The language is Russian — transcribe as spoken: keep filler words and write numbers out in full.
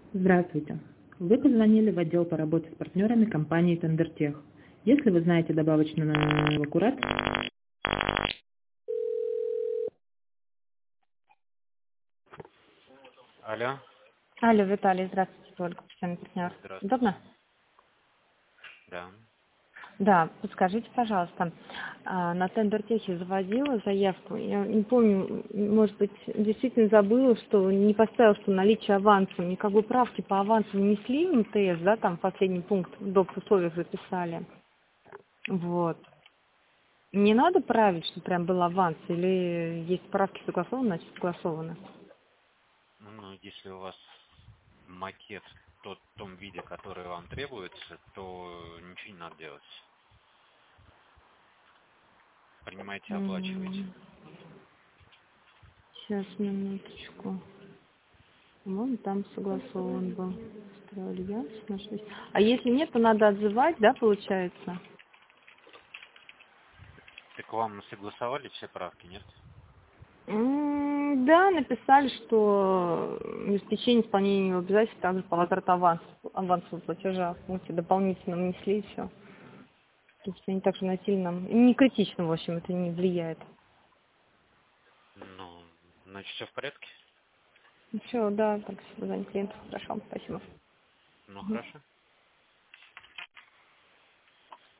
Здравствуйте. Вы позвонили в отдел по работе с партнерами компании Тендертех. Если вы знаете добавочный номер курат, Алло, Алло, Виталий, здравствуйте, Ольга, постоянный партнер. здравствуйте. Удобно? Да. Да, подскажите, пожалуйста, а, на Тендертехе заводила заявку, я не помню, может быть, действительно забыла, что не поставила, что наличие аванса, никакой правки по авансу не внесли в эм тэ эс, да, там последний пункт в доп. Условиях записали. Вот. Не надо править, что прям был аванс, или есть правки согласованы, значит согласованы? Ну, если у вас макет в тот, в том виде, который вам требуется, то ничего не надо делать. Принимайте, оплачивайте. Сейчас, минуточку. По-моему, там согласован был. Стройальянс, нашлись. А если нет, то надо отзывать, да, получается? Так вам согласовали все правки, нет? М, Да, написали, что обеспечение исполнения обязательств также по возврату аванс, авансового платежа в пункте дополнительно внесли и все. То есть они также насильно, не критично, в общем, это не влияет. Ну, значит, все в порядке? Все, да, так, свидание клиентов, хорошо, спасибо. Ну, Мгм. хорошо.